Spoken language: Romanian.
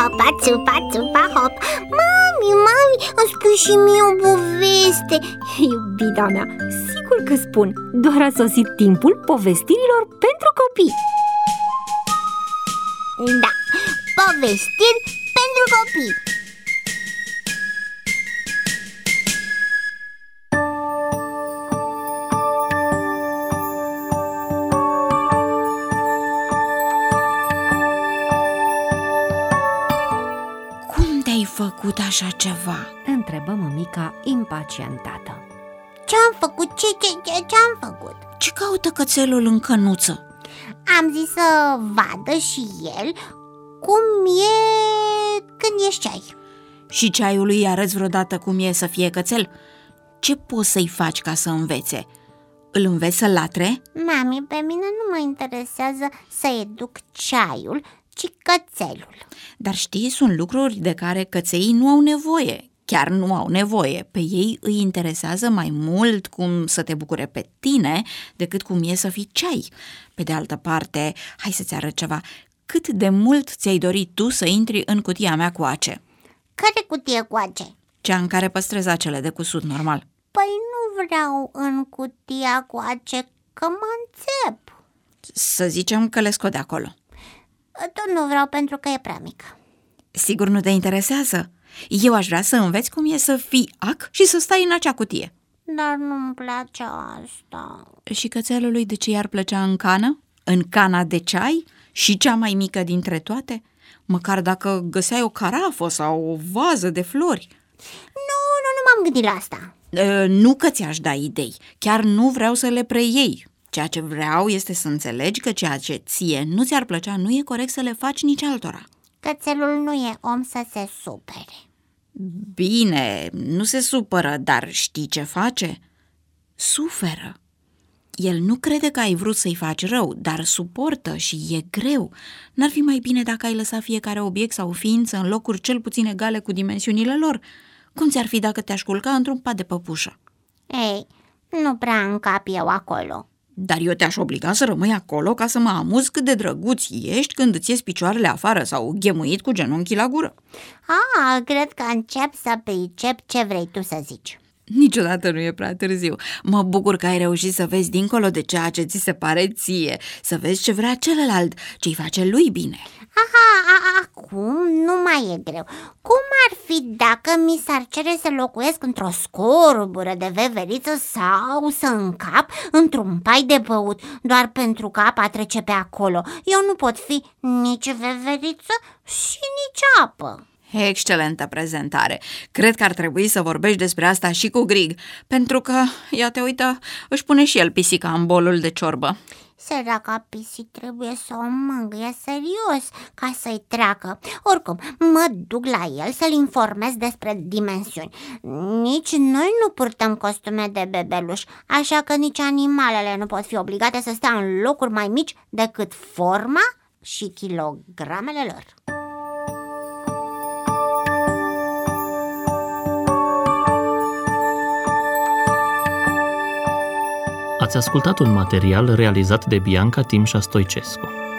țupa, țupa, țupa, hop. Mami, îmi spui și mie o poveste. Iubita mea, sigur că spun. Doar a sosit timpul povestirilor pentru copii. Da, povestiri pentru copii. Cum te-ai făcut așa ceva? Întrebă mămica impacientată. Ce-am făcut? Ce-am făcut? Ce caută cățelul în cănuță? Am zis să vadă și el cum e când ești ceai. Și ceaiului îi arăți vreodată cum e să fie cățel? Ce poți să-i faci ca să învețe? Îl înveți să latre? Mami, pe mine nu mă interesează să educ ceaiul, ci cățelul. Dar știi, sunt lucruri de care căței nu au nevoie. Chiar nu au nevoie. Pe ei îi interesează mai mult cum să te bucure pe tine decât cum e să fii ceai. Pe de altă parte, hai să-ți arăt ceva. Cât de mult ți-ai dorit tu să intri în cutia mea cu ace? Care cutie cu ace? Cea în care păstrez acele de cusut normal. Păi nu vreau în cutia cu ace, că mă înțep. Să zicem că le scot de acolo. Tot nu vreau pentru că e prea mică. Sigur nu te interesează? Eu aș vrea să înveți cum e să fii ac și să stai în acea cutie. Dar nu-mi place asta. Și cățelului de ce i-ar plăcea în cană? În cana de ceai? Și cea mai mică dintre toate? Măcar dacă găseai o carafă sau o vază de flori. Nu m-am gândit la asta. Nu că ți-aș da idei, chiar nu vreau să le preiei. Ceea ce vreau este să înțelegi că ceea ce ție nu ți-ar plăcea nu e corect să le faci nici altora. Cățelul nu e om să se supere. Bine, nu se supără, dar știi ce face? Suferă. El nu crede că ai vrut să-i faci rău, dar suportă și e greu. N-ar fi mai bine dacă ai lăsa fiecare obiect sau ființă în locuri cel puțin egale cu dimensiunile lor? Cum ți-ar fi dacă te-aș culca într-un pat de păpușă? Ei, nu prea încap eu acolo. Dar eu te-aș obliga să rămâi acolo ca să mă amuz cât de drăguț ești când îți ies picioarele afară sau ghemuit cu genunchii la gură. Cred că încep să pricep ce vrei tu să zici. Niciodată nu e prea târziu. Mă bucur că ai reușit să vezi dincolo de ceea ce ți se pare ție, să vezi ce vrea celălalt, ce-i face lui bine. Acum nu mai e greu. Cum ar fi dacă mi s-ar cere să locuiesc într-o scorbură de veveriță sau să încap într-un pai de băut, doar pentru că apa trece pe acolo? Eu nu pot fi nici veveriță și nici apă. Excelentă prezentare! Cred că ar trebui să vorbești despre asta și cu Grig, pentru că, ia te uită, își pune și el pisica în bolul de ciorbă. Săraca pisic trebuie să o mângâie serios ca să-i treacă. Oricum, mă duc la el să-l informez despre dimensiuni. Nici noi nu purtăm costume de bebeluș, așa că nici animalele nu pot fi obligate să stea în locuri mai mici decât forma și kilogramele lor. Ați ascultat un material realizat de Bianca Timșa Stoicescu.